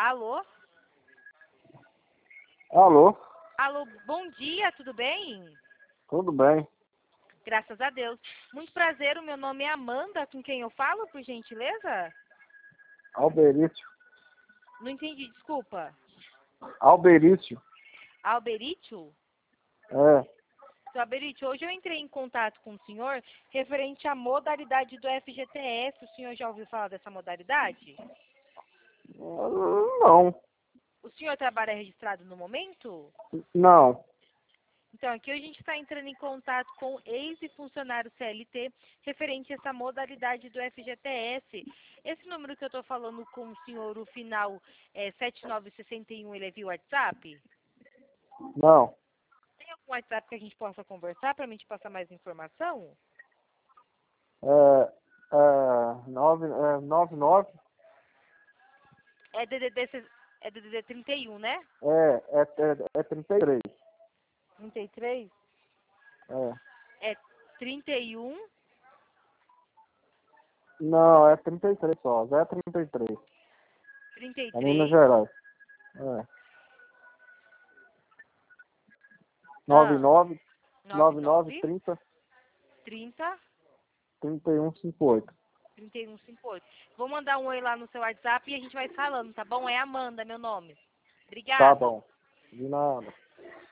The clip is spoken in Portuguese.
Alô? Alô? Alô, bom dia, tudo bem? Tudo bem? Graças a Deus. Muito prazer, o meu nome é Amanda, com quem eu falo, por gentileza? Alberício. Não entendi, desculpa. Alberício. Alberício? É. Seu Alberício, hoje eu entrei em contato com o senhor referente à modalidade do FGTS. O senhor já ouviu falar dessa modalidade? Não. O senhor trabalha registrado no momento? Não. Então, aqui a gente está entrando em contato com ex-funcionário CLT referente a essa modalidade do FGTS. Esse número que eu estou falando com o senhor, o final é 7961, ele é via WhatsApp? Não. Tem algum WhatsApp que a gente possa conversar para a gente passar mais informação? É 99. É DDD 31, né? É 33. 33? É. É 31? Não, é 33 só. Zé 33. É Minas 33? Gerais. É. Ah, 99 99 99 30 30 3158. 3158. Vou mandar um oi lá no seu WhatsApp e a gente vai falando, tá bom? É Amanda, meu nome. Tá Obrigado. bom. De nada.